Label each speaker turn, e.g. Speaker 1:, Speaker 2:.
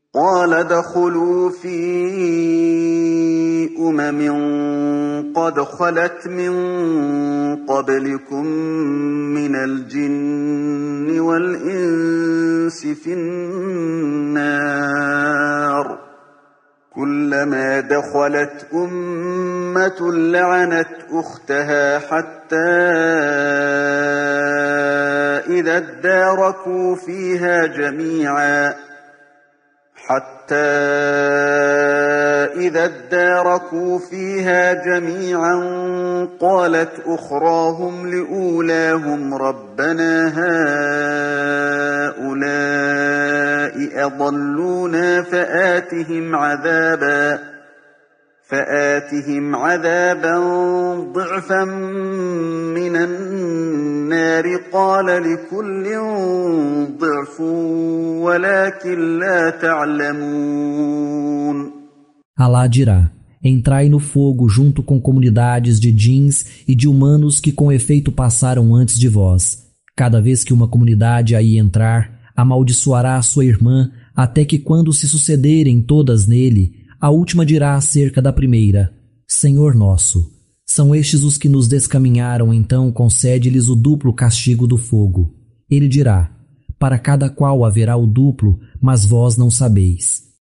Speaker 1: قال ادخلوا في قد خلت من قبلكم من الجن والإنس في النار كلما دخلت أمة لعنت أختها حتى إذا اداركوا فيها جميعا قالت أخراهم لأولاهم ربنا هؤلاء أضلونا فآتهم عذابا ضعفا من النار قال لكل ضعف ولكن لا تعلمون.
Speaker 2: Alá dirá: entrai no fogo junto com comunidades de djins e de humanos que com efeito passaram antes de vós. Cada vez que uma comunidade aí entrar, amaldiçoará a sua irmã, até que quando se sucederem todas nele, a última dirá acerca da primeira: Senhor nosso, são estes os que nos descaminharam, então concede-lhes o duplo castigo do fogo. Ele dirá: para cada qual haverá o duplo, mas vós não sabeis.